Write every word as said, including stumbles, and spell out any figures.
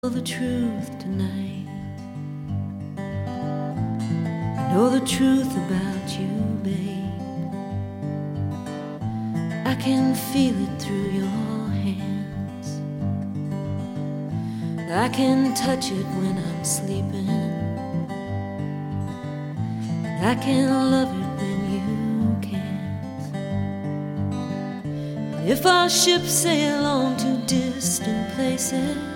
The truth tonight. I know the truth about you, babe. I can feel it through your hands. I can touch it when I'm sleeping. I can love it when you can't. If our ships sail on to distant places,